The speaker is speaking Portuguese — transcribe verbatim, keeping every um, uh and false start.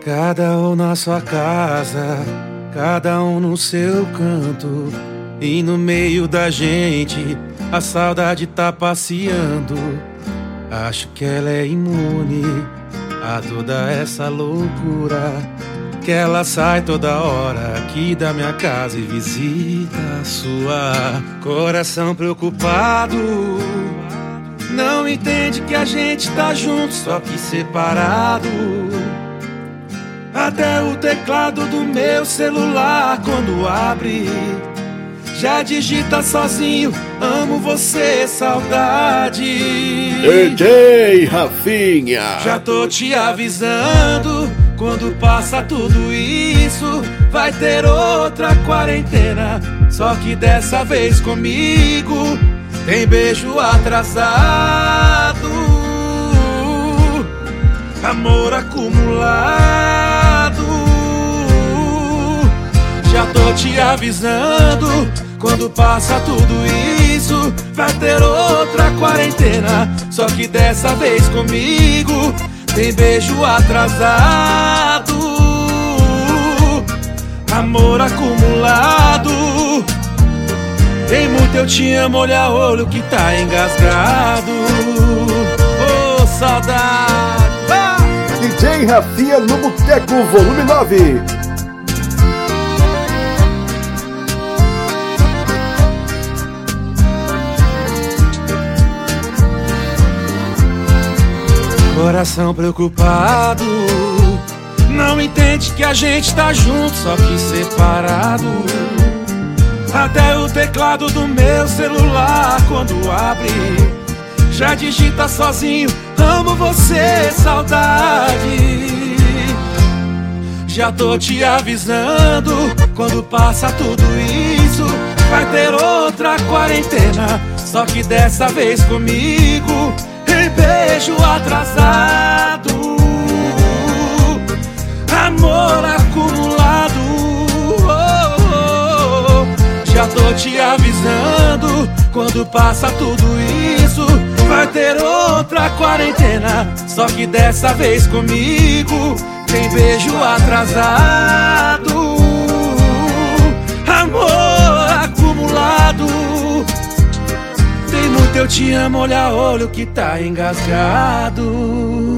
Cada um na sua casa, cada um no seu canto. E no meio da gente, a saudade tá passeando. Acho que ela é imune a toda essa loucura, que ela sai toda hora aqui da minha casa e visita a sua. Coração preocupado, não entende que a gente tá junto, só que separado. Até o teclado do meu celular, quando abre, já digita sozinho: amo você, saudade. D J Rafinha. Já tô te avisando, quando passa tudo isso, vai ter outra quarentena. Só que dessa vez comigo tem beijo atrasado, amor acumulado. Já tô te avisando, quando passa tudo isso, vai ter outra quarentena. Só que dessa vez comigo tem beijo atrasado, amor acumulado. Tem muito eu te amo, olha olho que tá engasgado. Ô, oh, saudade. Ah! D J Rafinha no Boteco Volume nove. Coração preocupado, não entende que a gente tá junto, só que separado. Até o teclado do meu celular, quando abre, já digita sozinho: amo você, saudade. Já tô te avisando, quando passa tudo isso, vai ter outra quarentena. Só que dessa vez comigo tem beijo atrasado, amor acumulado. Oh, oh, oh. Já tô te avisando, quando passa tudo isso, vai ter outra quarentena. Só que dessa vez comigo tem beijo atrasado, amor acumulado. Tem muito eu te amo, olha olho que tá engasgado.